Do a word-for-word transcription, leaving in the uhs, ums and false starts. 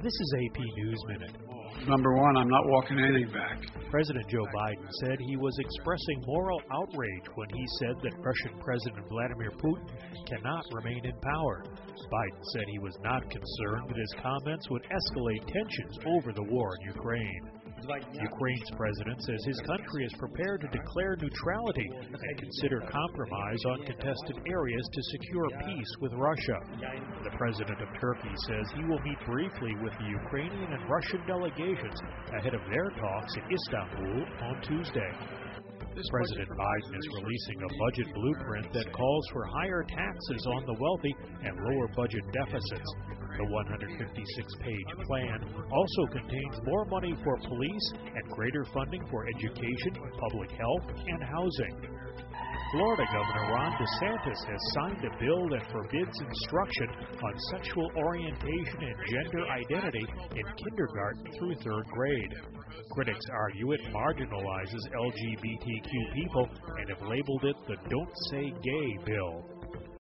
This is A P News Minute. Number one, I'm not walking anything back. President Joe Biden said he was expressing moral outrage when he said that Russian President Vladimir Putin cannot remain in power. Biden said he was not concerned that his comments would escalate tensions over the war in Ukraine. Ukraine's president says his country is prepared to declare neutrality and consider compromise on contested areas to secure peace with Russia. The president of Turkey says he will meet briefly with the Ukrainian and Russian delegations ahead of their talks in Istanbul on Tuesday. President Biden is releasing a budget blueprint that calls for higher taxes on the wealthy and lower budget deficits. The one hundred fifty-six page plan also contains more money for police and greater funding for education, public health, and housing. Florida Governor Ron DeSantis has signed a bill that forbids instruction on sexual orientation and gender identity in kindergarten through third grade. Critics argue it marginalizes L G B T Q people and have labeled it the Don't Say Gay bill.